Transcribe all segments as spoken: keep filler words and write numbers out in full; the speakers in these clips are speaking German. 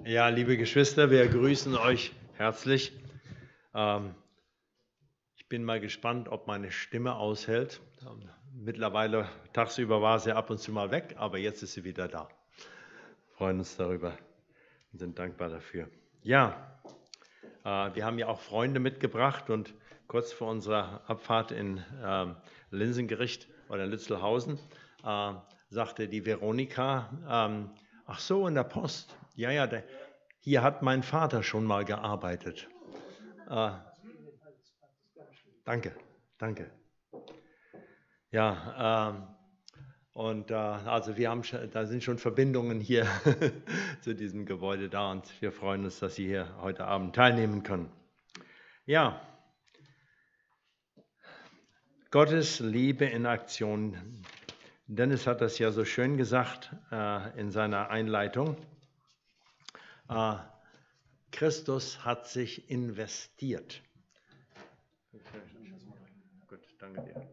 Ja, liebe Geschwister, wir grüßen euch herzlich. Ähm, ich bin mal gespannt, ob meine Stimme aushält. Ähm, mittlerweile, tagsüber war sie ab und zu mal weg, aber jetzt ist sie wieder da. Wir freuen uns darüber und sind dankbar dafür. Ja, äh, wir haben ja auch Freunde mitgebracht und kurz vor unserer Abfahrt in ähm, Linsengericht oder Lützelhausen äh, sagte die Veronika, ähm, ach so, in der Post, ja, ja, der, hier hat mein Vater schon mal gearbeitet. Äh, danke, danke. Ja, ähm, und äh, also wir haben, schon- da sind schon Verbindungen hier zu diesem Gebäude da und wir freuen uns, dass Sie hier heute Abend teilnehmen können. Ja, Gottes Liebe in Aktion. Dennis hat das ja so schön gesagt äh, in seiner Einleitung. Äh, Christus hat sich investiert. Gut, danke dir.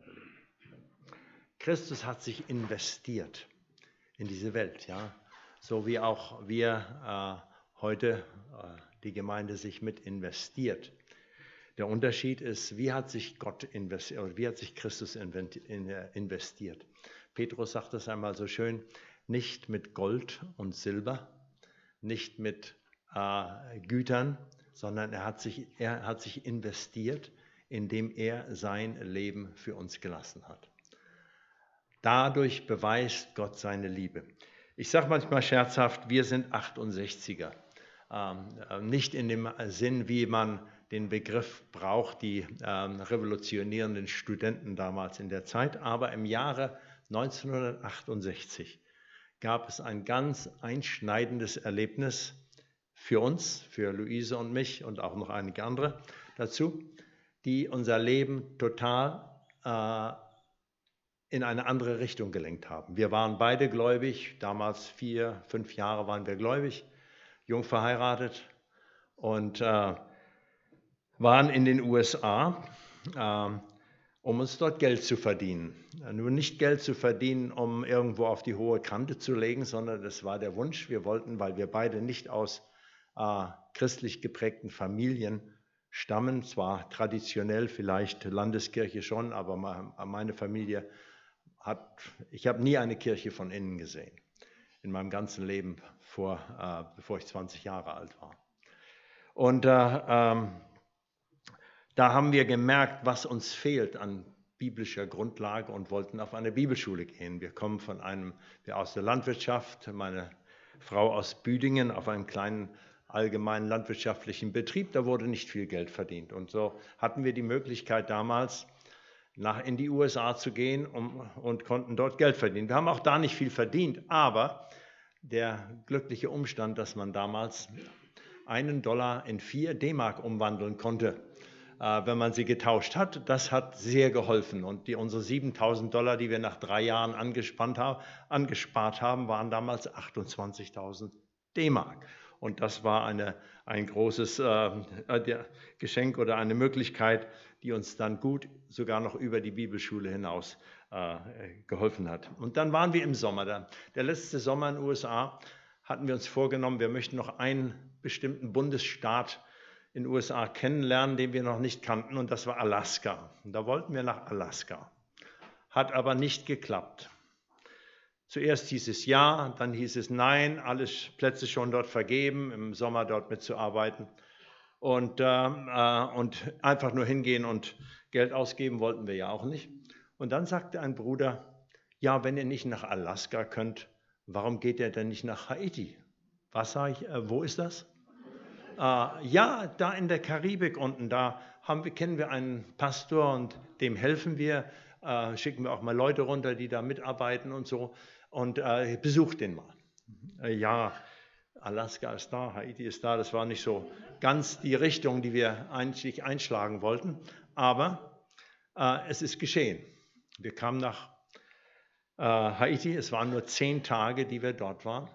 Christus hat sich investiert in diese Welt, ja, so wie auch wir äh, heute äh, die Gemeinde sich mit investiert. Der Unterschied ist, wie hat sich Gott investiert, oder wie hat sich Christus investiert. Petrus sagt das einmal so schön: Nicht mit Gold und Silber, nicht mit äh, Gütern, sondern er hat sich, er hat sich investiert, indem er sein Leben für uns gelassen hat. Dadurch beweist Gott seine Liebe. Ich sage manchmal scherzhaft, wir sind achtundsechziger. Ähm, nicht in dem Sinn, wie man den Begriff braucht, die ähm, revolutionierenden Studenten damals in der Zeit, aber im Jahre neunzehnhundertachtundsechzig gab es ein ganz einschneidendes Erlebnis für uns, für Luise und mich und auch noch einige andere dazu, die unser Leben total äh, in eine andere Richtung gelenkt haben. Wir waren beide gläubig, damals vier, fünf Jahre waren wir gläubig, jung verheiratet und äh, waren in den U S A, äh, um uns dort Geld zu verdienen. Nur nicht Geld zu verdienen, um irgendwo auf die hohe Kante zu legen, sondern das war der Wunsch. Wir wollten, weil wir beide nicht aus äh, christlich geprägten Familien stammen, zwar traditionell vielleicht Landeskirche schon, aber meine Familie hat, ich habe nie eine Kirche von innen gesehen, in meinem ganzen Leben, vor, äh, bevor ich zwanzig Jahre alt war. Und äh, ähm, da haben wir gemerkt, was uns fehlt an biblischer Grundlage und wollten auf eine Bibelschule gehen. Wir kommen von einem, wir aus der Landwirtschaft, meine Frau aus Büdingen, auf einem kleinen allgemeinen landwirtschaftlichen Betrieb. Da wurde nicht viel Geld verdient. Und so hatten wir die Möglichkeit damals, nach in die U S A zu gehen um, und konnten dort Geld verdienen. Wir haben auch da nicht viel verdient, aber der glückliche Umstand, dass man damals einen Dollar in vier D-Mark umwandeln konnte, äh, wenn man sie getauscht hat, das hat sehr geholfen. Und die, unsere siebentausend Dollar, die wir nach drei Jahren angespannt haben, angespart haben, waren damals achtundzwanzigtausend D-Mark. Und das war eine, ein großes äh, Geschenk oder eine Möglichkeit, die uns dann gut sogar noch über die Bibelschule hinaus äh, geholfen hat. Und dann waren wir im Sommer. Der, der letzte Sommer in den U S A hatten wir uns vorgenommen, wir möchten noch einen bestimmten Bundesstaat in den U S A kennenlernen, den wir noch nicht kannten, und das war Alaska. Und da wollten wir nach Alaska. Hat aber nicht geklappt. Zuerst hieß es ja, dann hieß es nein, alle Plätze schon dort vergeben, im Sommer dort mitzuarbeiten. Und, äh, und einfach nur hingehen und Geld ausgeben wollten wir ja auch nicht. Und dann sagte ein Bruder, ja, wenn ihr nicht nach Alaska könnt, warum geht ihr denn nicht nach Haiti? Was sage ich, äh, wo ist das? Äh, ja, da in der Karibik unten, da haben wir, kennen wir einen Pastor und dem helfen wir, äh, schicken wir auch mal Leute runter, die da mitarbeiten und so. Und äh, besucht den mal. Äh, ja, Alaska ist da, Haiti ist da, das war nicht so ganz die Richtung, die wir eigentlich einschlagen wollten, aber äh, es ist geschehen. Wir kamen nach äh, Haiti, es waren nur zehn Tage, die wir dort waren.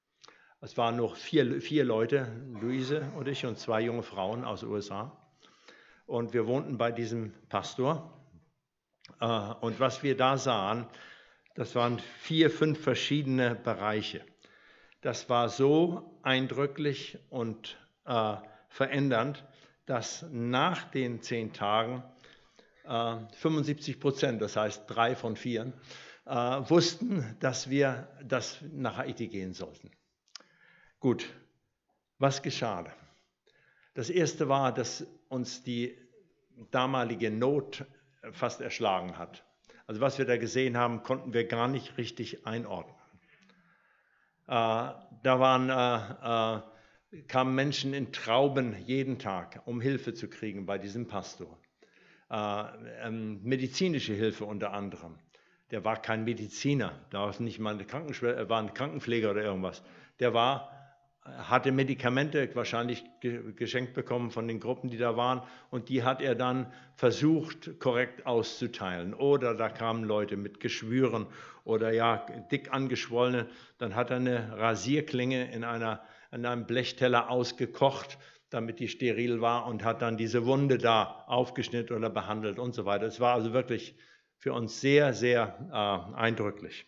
Es waren noch vier, vier Leute, Luise und ich und zwei junge Frauen aus den U S A. Und wir wohnten bei diesem Pastor. Äh, und was wir da sahen, das waren vier, fünf verschiedene Bereiche. das war so eindrücklich und äh, verändernd, dass nach den zehn Tagen äh, fünfundsiebzig Prozent, das heißt drei von vier, äh, wussten, dass wir dass nach Haiti gehen sollten. Gut, was geschah? Das erste war, dass uns die damalige Not fast erschlagen hat. Also was wir da gesehen haben, konnten wir gar nicht richtig einordnen. Äh, da waren, äh, äh, kamen Menschen in Trauben jeden Tag, um Hilfe zu kriegen bei diesem Pastor. Äh, ähm, medizinische Hilfe unter anderem. Der war kein Mediziner, da war nicht mal eine Krankenschwester, war ein Krankenpfleger oder irgendwas. Der war hatte Medikamente wahrscheinlich geschenkt bekommen von den Gruppen, die da waren, und die hat er dann versucht, korrekt auszuteilen. Oder da kamen Leute mit Geschwüren oder ja, dick angeschwollene, dann hat er eine Rasierklinge in, einer, in einem Blechteller ausgekocht, damit die steril war, und hat dann diese Wunde da aufgeschnitten oder behandelt und so weiter. Es war also wirklich für uns sehr, sehr äh, eindrücklich.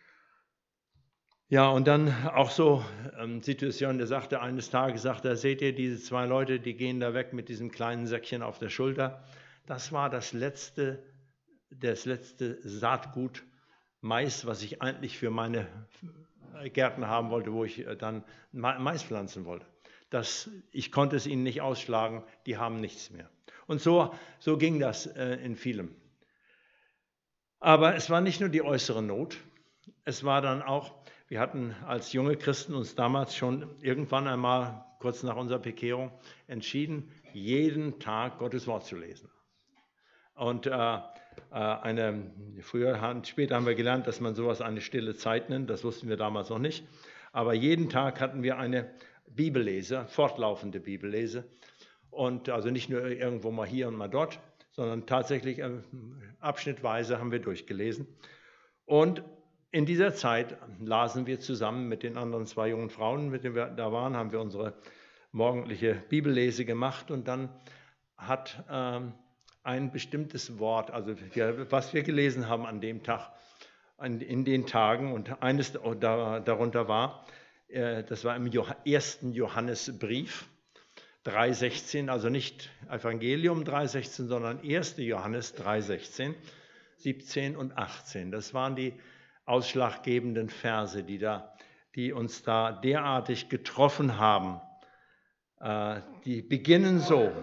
Ja, und dann auch so ähm, Situation, der sagte eines Tages, sagte er, seht ihr diese zwei Leute, die gehen da weg mit diesem kleinen Säckchen auf der Schulter. Das war das letzte, das letzte Saatgut Mais, was ich eigentlich für meine Gärten haben wollte, wo ich dann Mais pflanzen wollte. Das, ich konnte es ihnen nicht ausschlagen, die haben nichts mehr. Und so, so ging das äh, in vielem. Aber es war nicht nur die äußere Not, es war dann auch, wir hatten als junge Christen uns damals schon irgendwann einmal, kurz nach unserer Bekehrung, entschieden, jeden Tag Gottes Wort zu lesen. Und äh, eine, früher, später haben wir gelernt, dass man sowas eine stille Zeit nennt, das wussten wir damals noch nicht. Aber jeden Tag hatten wir eine Bibellese, fortlaufende Bibellese. Und also nicht nur irgendwo mal hier und mal dort, sondern tatsächlich äh, abschnittweise haben wir durchgelesen. Und in dieser Zeit lasen wir zusammen mit den anderen zwei jungen Frauen, mit denen wir da waren, haben wir unsere morgendliche Bibellese gemacht, und dann hat ähm, ein bestimmtes Wort, also wir, was wir gelesen haben an dem Tag, an, in den Tagen, und eines da, darunter war, äh, das war im ersten Johannesbrief drei sechzehn, also nicht Evangelium drei sechzehn, sondern erster Johannes drei sechzehn, siebzehn und achtzehn. Das waren die ausschlaggebenden Verse, die, da, die uns da derartig getroffen haben. Äh, die beginnen so: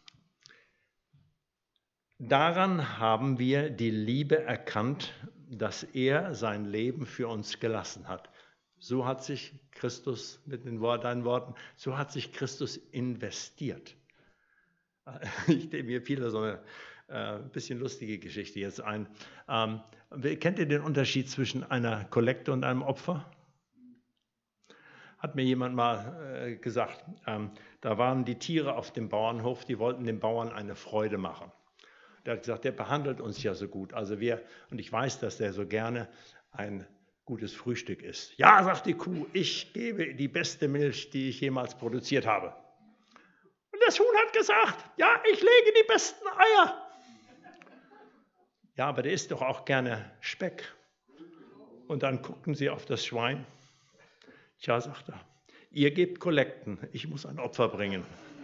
Daran haben wir die Liebe erkannt, dass er sein Leben für uns gelassen hat. So hat sich Christus, mit den deinen Worten, so hat sich Christus investiert. Ich denke, mir fiel da so eine äh, bisschen lustige Geschichte jetzt ein. Ähm, kennt ihr den Unterschied zwischen einer Kollekte und einem Opfer? Hat mir jemand mal äh, gesagt. Ähm, da waren die Tiere auf dem Bauernhof, die wollten den Bauern eine Freude machen. Der hat gesagt, der behandelt uns ja so gut. Also wir, und ich weiß, dass der so gerne ein gutes Frühstück isst. Ja, sagt die Kuh, ich gebe die beste Milch, die ich jemals produziert habe. Und das Huhn hat gesagt, ja, ich lege die besten Eier. Ja, aber der isst doch auch gerne Speck. Und dann guckten sie auf das Schwein. Tja, sagt er, ihr gebt Kollekten, ich muss ein Opfer bringen.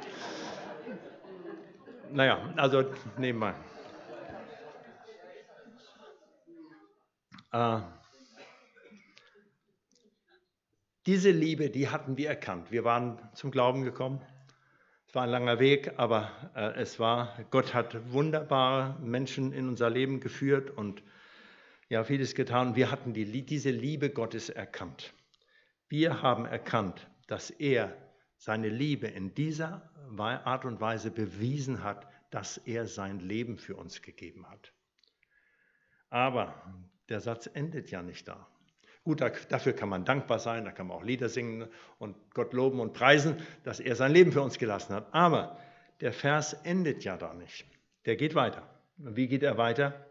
Naja, also nebenbei. Äh, diese Liebe, die hatten wir erkannt. Wir waren zum Glauben gekommen. Es war ein langer Weg, aber äh, es war, Gott hat wunderbare Menschen in unser Leben geführt und ja, vieles getan. Wir hatten die, diese Liebe Gottes erkannt. Wir haben erkannt, dass er seine Liebe in dieser Art und Weise bewiesen hat, dass er sein Leben für uns gegeben hat. Aber der Satz endet ja nicht da. Gut, dafür kann man dankbar sein, da kann man auch Lieder singen und Gott loben und preisen, dass er sein Leben für uns gelassen hat. Aber der Vers endet ja da nicht. Der geht weiter. Wie geht er weiter?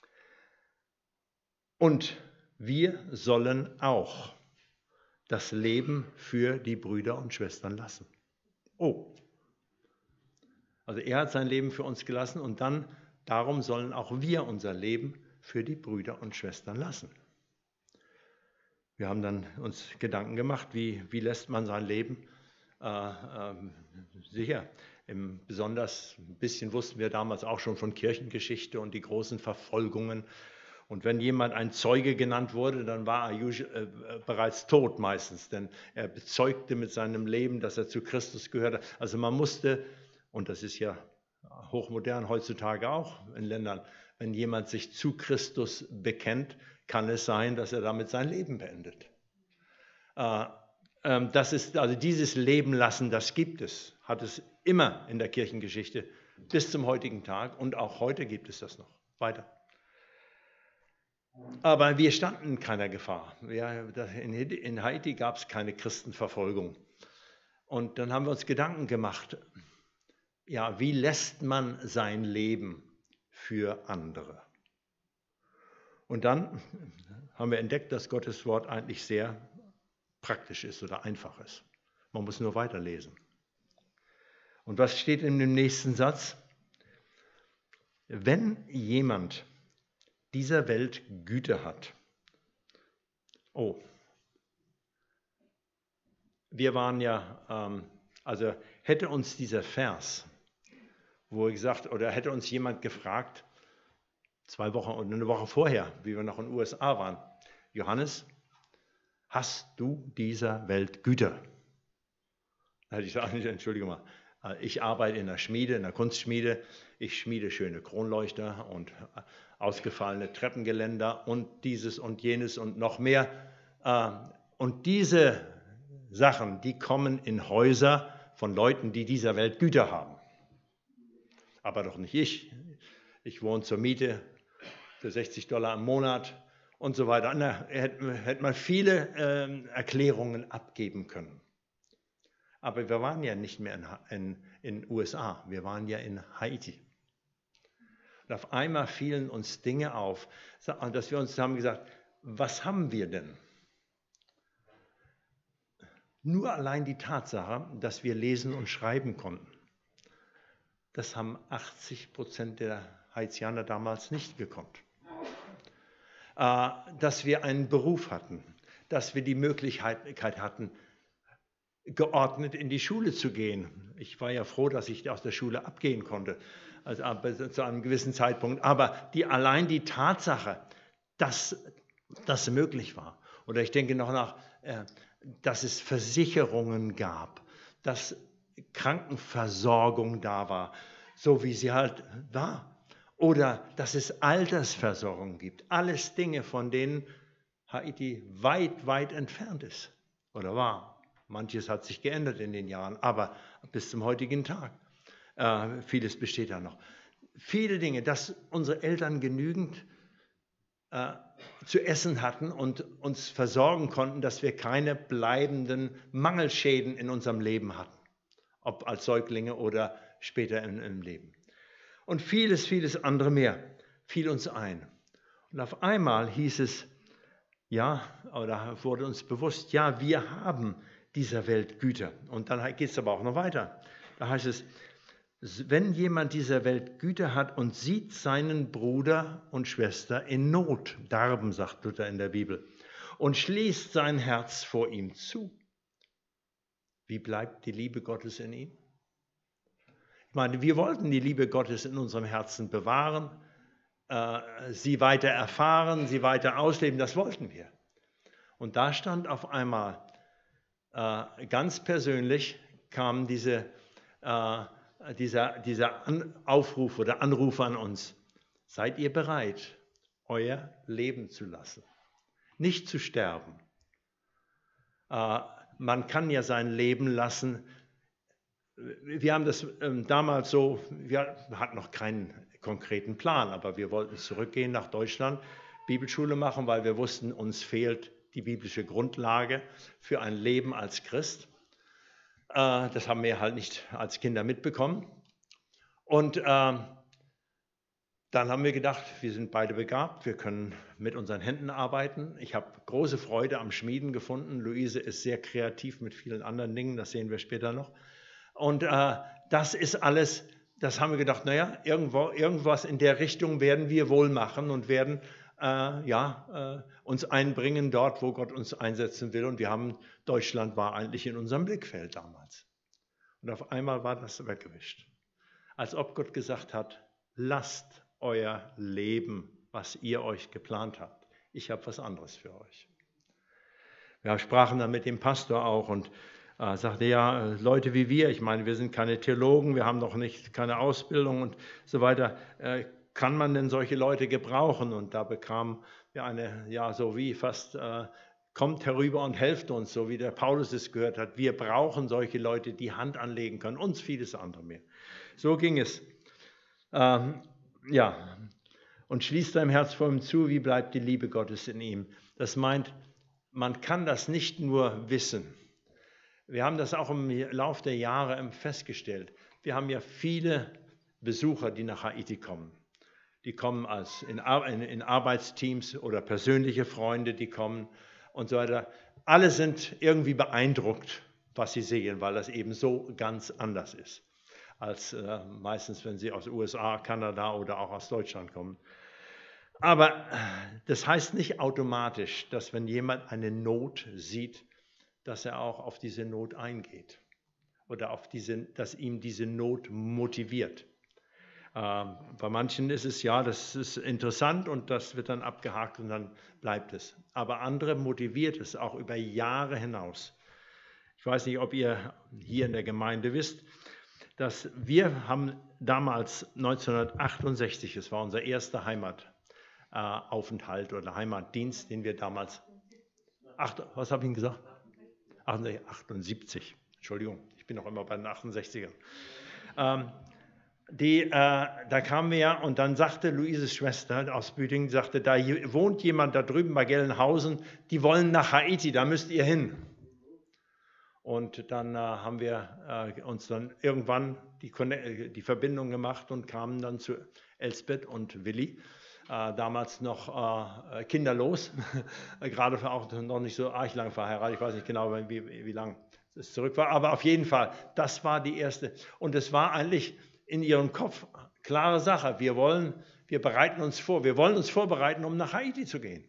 Und wir sollen auch das Leben für die Brüder und Schwestern lassen. Oh, also er hat sein Leben für uns gelassen, und dann darum sollen auch wir unser Leben für die Brüder und Schwestern lassen. Wir haben dann uns Gedanken gemacht, wie, wie lässt man sein Leben äh, äh, sicher. Im, besonders ein bisschen wussten wir damals auch schon von Kirchengeschichte und die großen Verfolgungen. Und wenn jemand ein Zeuge genannt wurde, dann war er äh, bereits tot meistens, denn er bezeugte mit seinem Leben, dass er zu Christus gehörte. Also man musste, und das ist ja hochmodern heutzutage auch in Ländern, wenn jemand sich zu Christus bekennt, kann es sein, dass er damit sein Leben beendet. Äh, äh, das ist, also dieses Leben lassen, das gibt es, hat es immer in der Kirchengeschichte bis zum heutigen Tag und auch heute gibt es das noch weiter. Aber wir standen in keiner Gefahr. In Haiti gab es keine Christenverfolgung. Und dann haben wir uns Gedanken gemacht, ja, wie lässt man sein Leben für andere? Und dann haben wir entdeckt, dass Gottes Wort eigentlich sehr praktisch ist oder einfach ist. Man muss nur weiterlesen. Und was steht in dem nächsten Satz? Wenn jemand dieser Welt Güte hat. Oh, wir waren ja, ähm, also hätte uns dieser Vers, wo er gesagt, oder hätte uns jemand gefragt, zwei Wochen oder eine Woche vorher, wie wir noch in den U S A waren, Johannes, hast du dieser Welt Güter? Da hätte ich gesagt, Entschuldigung mal, ich arbeite in der Schmiede, in der Kunstschmiede. Ich schmiede schöne Kronleuchter und ausgefallene Treppengeländer und dieses und jenes und noch mehr. Und diese Sachen, die kommen in Häuser von Leuten, die dieser Welt Güter haben. Aber doch nicht ich. Ich wohne zur Miete für sechzig Dollar im Monat und so weiter. Da hätte man viele Erklärungen abgeben können. Aber wir waren ja nicht mehr in den U S A, wir waren ja in Haiti. Und auf einmal fielen uns Dinge auf, dass wir uns haben gesagt, was haben wir denn? Nur allein die Tatsache, dass wir lesen und schreiben konnten, das haben achtzig Prozent der Haitianer damals nicht gekonnt. Dass wir einen Beruf hatten, dass wir die Möglichkeit hatten, geordnet in die Schule zu gehen. Ich war ja froh, dass ich aus der Schule abgehen konnte, also zu einem gewissen Zeitpunkt. Aber die, allein die Tatsache, dass das möglich war, oder ich denke noch nach, dass es Versicherungen gab, dass Krankenversorgung da war, so wie sie halt war, oder dass es Altersversorgung gibt. Alles Dinge, von denen Haiti weit, weit entfernt ist oder war. Manches hat sich geändert in den Jahren, aber bis zum heutigen Tag. Äh, vieles besteht da noch. Viele Dinge, dass unsere Eltern genügend äh, zu essen hatten und uns versorgen konnten, dass wir keine bleibenden Mangelschäden in unserem Leben hatten, ob als Säuglinge oder später im, im Leben. Und vieles, vieles andere mehr fiel uns ein. Und auf einmal hieß es, ja, oder wurde uns bewusst, ja, wir haben dieser Welt Güter. Und dann geht es aber auch noch weiter. Da heißt es, wenn jemand dieser Welt Güter hat und sieht seinen Bruder und Schwester in Not, darben, sagt Luther in der Bibel, und schließt sein Herz vor ihm zu, wie bleibt die Liebe Gottes in ihm? Ich meine, wir wollten die Liebe Gottes in unserem Herzen bewahren, äh, sie weiter erfahren, sie weiter ausleben, das wollten wir. Und da stand auf einmal, Äh, ganz persönlich kam diese, äh, dieser, dieser An- Aufruf oder Anruf an uns. Seid ihr bereit, euer Leben zu lassen? Nicht zu sterben. Äh, man kann ja sein Leben lassen. Wir haben das ähm, damals so, wir hatten noch keinen konkreten Plan, aber wir wollten zurückgehen nach Deutschland, Bibelschule machen, weil wir wussten, uns fehlt die biblische Grundlage für ein Leben als Christ. Äh, das haben wir halt nicht als Kinder mitbekommen. Und äh, dann haben wir gedacht, wir sind beide begabt, wir können mit unseren Händen arbeiten. Ich habe große Freude am Schmieden gefunden. Luise ist sehr kreativ mit vielen anderen Dingen, das sehen wir später noch. Und äh, das ist alles, das haben wir gedacht, naja, irgendwo, irgendwas in der Richtung werden wir wohl machen und werden äh, ja, äh, uns einbringen dort, wo Gott uns einsetzen will. Und wir haben, Deutschland war eigentlich in unserem Blickfeld damals. Und auf einmal war das weggewischt. Als ob Gott gesagt hat, lasst euer Leben, was ihr euch geplant habt. Ich habe was anderes für euch. Wir sprachen dann mit dem Pastor auch und äh, sagte, ja, Leute wie wir, ich meine, wir sind keine Theologen, wir haben noch nicht keine Ausbildung und so weiter. Äh, kann man denn solche Leute gebrauchen? Und da bekamen wir eine, ja, so wie fast, äh, kommt herüber und helft uns, so wie der Paulus es gehört hat. Wir brauchen solche Leute, die Hand anlegen können, uns vieles andere mehr. So ging es. Ähm, ja, und schließt deinem Herz vor ihm zu, wie bleibt die Liebe Gottes in ihm? Das meint, man kann das nicht nur wissen. Wir haben das auch im Lauf der Jahre festgestellt. Wir haben ja viele Besucher, die nach Haiti kommen. Die kommen als in, in Arbeitsteams oder persönliche Freunde, die kommen und so weiter. Alle sind irgendwie beeindruckt, was sie sehen, weil das eben so ganz anders ist, als äh, meistens, wenn sie aus U S A, Kanada oder auch aus Deutschland kommen. Aber das heißt nicht automatisch, dass wenn jemand eine Not sieht, dass er auch auf diese Not eingeht oder auf diese, dass ihm diese Not motiviert. Ähm, bei manchen ist es ja, das ist interessant und das wird dann abgehakt und dann bleibt es. Aber andere motiviert es auch über Jahre hinaus. Ich weiß nicht, ob ihr hier in der Gemeinde wisst, dass wir haben damals neunzehnhundertachtundsechzig, es war unser erster Heimataufenthalt oder Heimatdienst, den wir damals, acht, was habe ich Ihnen gesagt? achtundsiebzig, Entschuldigung, ich bin noch immer bei den achtundsechzigern. Ähm, die, äh, da kamen wir ja und dann sagte Luises Schwester aus Büdingen, sagte, da wohnt jemand da drüben bei Gelnhausen, die wollen nach Haiti, da müsst ihr hin. Und dann äh, haben wir äh, uns dann irgendwann die, die Verbindung gemacht und kamen dann zu Elsbeth und Willi, äh, damals noch äh, kinderlos, gerade auch noch nicht so arg lang verheiratet, ich weiß nicht genau, wie, wie lang es zurück war, aber auf jeden Fall, das war die erste. Und es war eigentlich in ihrem Kopf klare Sache, wir wollen, wir bereiten uns vor, wir wollen uns vorbereiten, um nach Haiti zu gehen.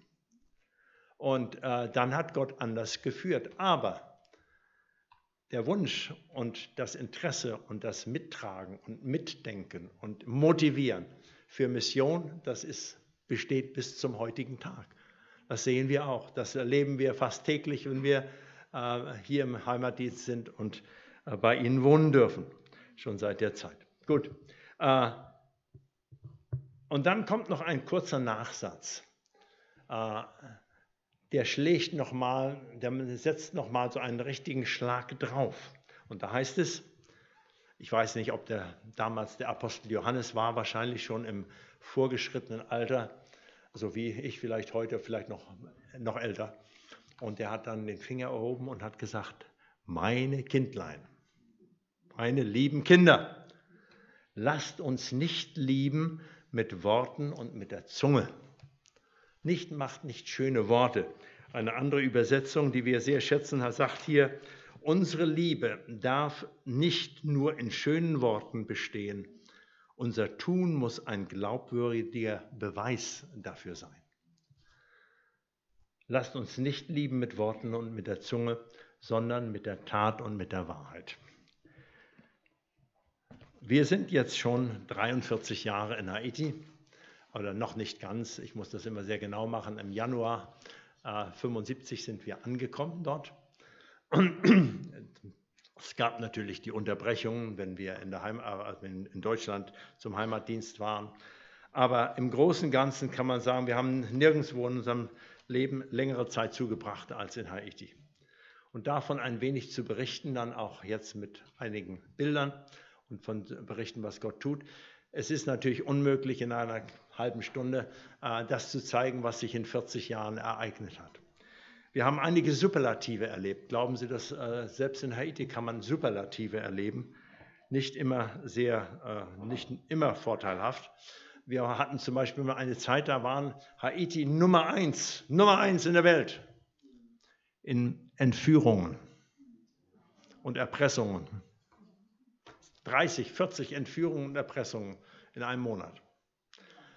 Und äh, dann hat Gott anders geführt, aber der Wunsch und das Interesse und das Mittragen und Mitdenken und Motivieren für Mission, das ist, besteht bis zum heutigen Tag. Das sehen wir auch. Das erleben wir fast täglich, wenn wir äh, hier im Heimatdienst sind und äh, bei Ihnen wohnen dürfen, schon seit der Zeit. Gut. Äh, und dann kommt noch ein kurzer Nachsatz. Äh, Der schlägt noch mal, der setzt noch mal so einen richtigen Schlag drauf. Und da heißt es, ich weiß nicht, ob der damals der Apostel Johannes war, wahrscheinlich schon im vorgeschrittenen Alter, so wie ich vielleicht heute, vielleicht noch, noch älter. Und der hat dann den Finger erhoben und hat gesagt, meine Kindlein, meine lieben Kinder, lasst uns nicht lieben mit Worten und mit der Zunge. Nicht macht nicht schöne Worte. Eine andere Übersetzung, die wir sehr schätzen, sagt hier, unsere Liebe darf nicht nur in schönen Worten bestehen. Unser Tun muss ein glaubwürdiger Beweis dafür sein. Lasst uns nicht lieben mit Worten und mit der Zunge, sondern mit der Tat und mit der Wahrheit. Wir sind jetzt schon dreiundvierzig Jahre in Haiti. Oder noch nicht ganz, ich muss das immer sehr genau machen, im Januar äh, fünfundsiebzig sind wir angekommen dort. Es gab natürlich die Unterbrechungen, wenn wir in, der Heim, äh, in Deutschland zum Heimatdienst waren. Aber im Großen und Ganzen kann man sagen, wir haben nirgendwo in unserem Leben längere Zeit zugebracht als in Haiti. Und davon ein wenig zu berichten, dann auch jetzt mit einigen Bildern und von berichten, was Gott tut. Es ist natürlich unmöglich, in einer halben Stunde äh, das zu zeigen, was sich in vierzig Jahren ereignet hat. Wir haben einige Superlative erlebt. Glauben Sie, dass äh, selbst in Haiti kann man Superlative erleben? Nicht immer sehr, äh, nicht immer vorteilhaft. Wir hatten zum Beispiel mal eine Zeit, da waren Haiti Nummer eins, Nummer eins in der Welt in Entführungen und Erpressungen. dreißig, vierzig Entführungen und Erpressungen in einem Monat.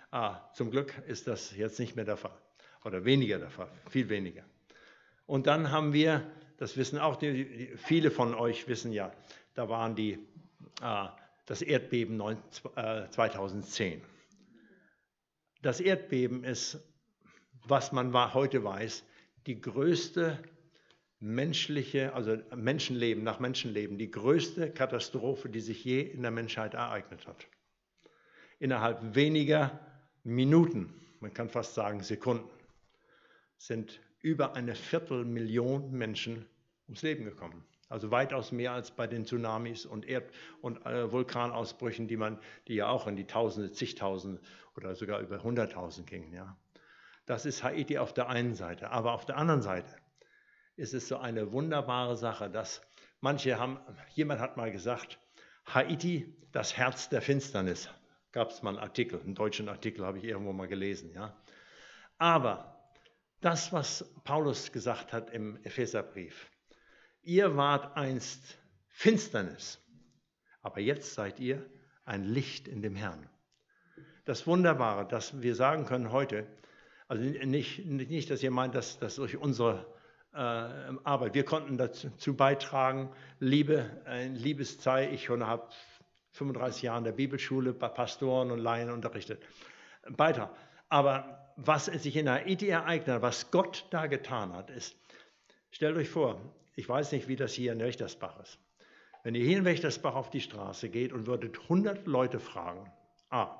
Ah, zum Glück ist das jetzt nicht mehr der Fall oder weniger der Fall, viel weniger. Und dann haben wir, das wissen auch die, die, viele von euch wissen ja, da waren die, ah, das Erdbeben neun, äh, zweitausendzehn. Das Erdbeben ist, was man heute weiß, die größte menschliche, also Menschenleben nach Menschenleben, die größte Katastrophe, die sich je in der Menschheit ereignet hat. Innerhalb weniger Minuten, man kann fast sagen Sekunden, sind über eine Viertelmillion Menschen ums Leben gekommen. Also weitaus mehr als bei den Tsunamis und, Erd- und äh, Vulkanausbrüchen, die, man, die ja auch in die Tausende, zigtausende oder sogar über hunderttausend gingen. Ja. Das ist Haiti auf der einen Seite. Aber auf der anderen Seite ist es so eine wunderbare Sache, dass manche haben, jemand hat mal gesagt, Haiti, das Herz der Finsternis. Gab es mal einen Artikel, einen deutschen Artikel, habe ich irgendwo mal gelesen. Ja. Aber das, was Paulus gesagt hat im Epheserbrief, ihr wart einst Finsternis, aber jetzt seid ihr ein Licht in dem Herrn. Das Wunderbare, dass wir sagen können heute, also nicht, nicht dass ihr meint, dass, dass durch unsere äh, Arbeit, wir konnten dazu beitragen, Liebe, ein Liebeszeit, ich habe fünfunddreißig Jahre in der Bibelschule bei Pastoren und Laien unterrichtet, Beitrag. Aber was sich in Haiti ereignet, was Gott da getan hat, ist, stellt euch vor, ich weiß nicht, wie das hier in Wächtersbach ist. Wenn ihr hier in Wächtersbach auf die Straße geht und würdet hundert Leute fragen, ah,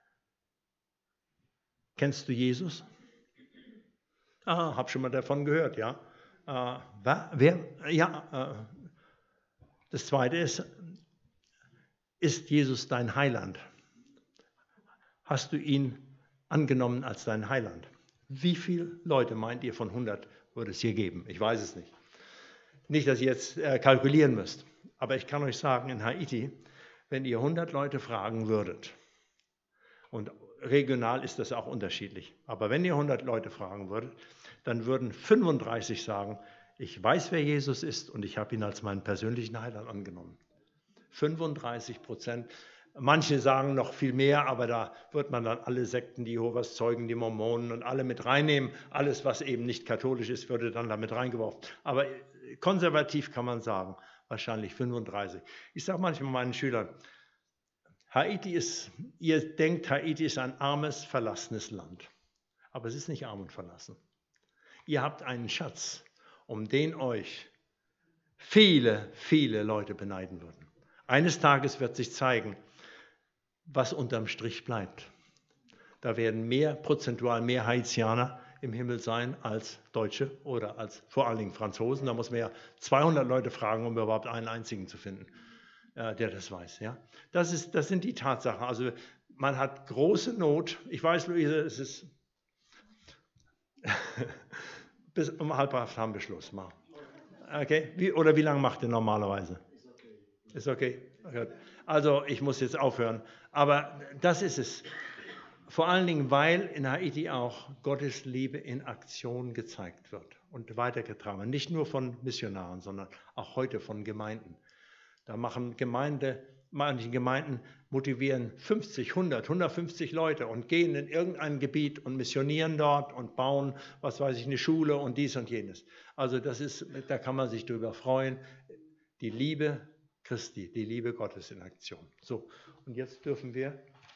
kennst du Jesus? Ah, hab schon mal davon gehört, ja. Äh, wer? Ja. Äh, das Zweite ist, ist Jesus dein Heiland? Hast du ihn angenommen als dein Heiland? Wie viele Leute meint ihr von hundert würde es hier geben? Ich weiß es nicht. Nicht, dass ihr jetzt äh, kalkulieren müsst, aber ich kann euch sagen, in Haiti, wenn ihr hundert Leute fragen würdet, und regional ist das auch unterschiedlich, aber wenn ihr hundert Leute fragen würdet, dann würden fünfunddreißig sagen, ich weiß, wer Jesus ist und ich habe ihn als meinen persönlichen Heiland angenommen. fünfunddreißig Prozent. Manche sagen noch viel mehr, aber da wird man dann alle Sekten, die Jehovas Zeugen, die Mormonen und alle mit reinnehmen. Alles, was eben nicht katholisch ist, würde dann damit reingeworfen. Aber konservativ kann man sagen, wahrscheinlich fünfunddreißig. Ich sage manchmal meinen Schülern, Haiti ist, ihr denkt, Haiti ist ein armes, verlassenes Land. Aber es ist nicht arm und verlassen. Ihr habt einen Schatz, um den euch viele, viele Leute beneiden würden. Eines Tages wird sich zeigen, was unterm Strich bleibt. Da werden mehr, prozentual mehr Haitianer im Himmel sein als Deutsche oder als vor allen Dingen Franzosen. Da muss man ja zweihundert Leute fragen, um überhaupt einen einzigen zu finden, äh, der das weiß. Ja? Das ist, das sind die Tatsachen. Also man hat große Not. Ich weiß, Luise, es ist bis um halb acht haben wir Schluss. Mal. Okay? Wie, oder wie lange macht ihr normalerweise? Ist okay? Okay. Also ich muss jetzt aufhören. Aber das ist es. Vor allen Dingen, weil in Haiti auch Gottes Liebe in Aktion gezeigt wird und weitergetragen wird. Nicht nur von Missionaren, sondern auch heute von Gemeinden. Da machen Gemeinde, manche Gemeinden motivieren fünfzig, hundert, hundertfünfzig Leute und gehen in irgendein Gebiet und missionieren dort und bauen, was weiß ich, eine Schule und dies und jenes. Also das ist, da kann man sich drüber freuen. Die Liebe Christi, die Liebe Gottes in Aktion. So, und jetzt dürfen wir